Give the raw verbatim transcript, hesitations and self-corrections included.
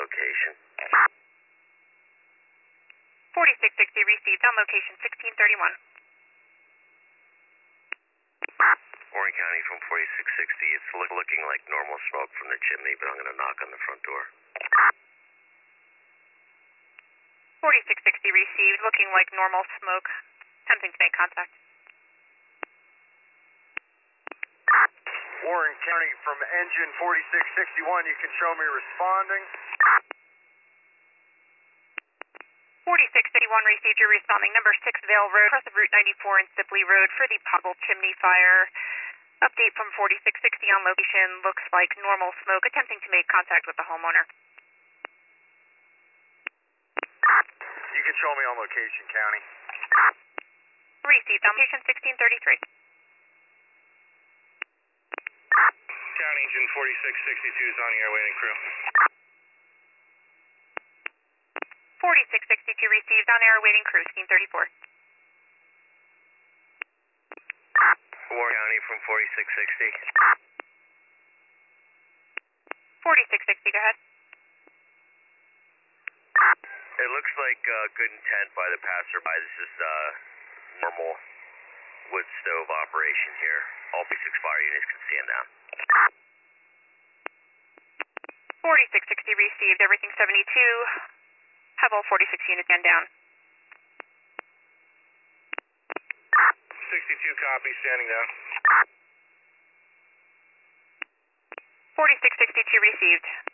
location. forty-six sixty received on location sixteen thirty-one. Warren County from forty-six sixty. It's look, looking like normal smoke from the chimney, but I'm going to knock on the front door. forty-six sixty received, looking like normal smoke. Attempting to make contact. Warren County from engine forty-six sixty-one, you can show me responding. forty-six sixty-one received, you're responding. Number six Vale Road, across of Route ninety-four and Sibley Road for the possible chimney fire. Update from forty-six sixty on location, looks like normal smoke, attempting to make contact with the homeowner. You can show me on location, County. Received on location sixteen thirty-three. County engine forty-six sixty-two is on the air waiting crew. forty-six sixty-two received, on air waiting crew, scheme thirty-four. Warren County from forty-six sixty. forty-six sixty, go ahead. It looks like uh, good intent by the passerby. This is uh, normal wood stove operation here. All B six fire units can stand down. forty-six sixty received, everything seventy-two. Have all forty-six units stand down. sixty-two copy, standing down. forty-six sixty-two received.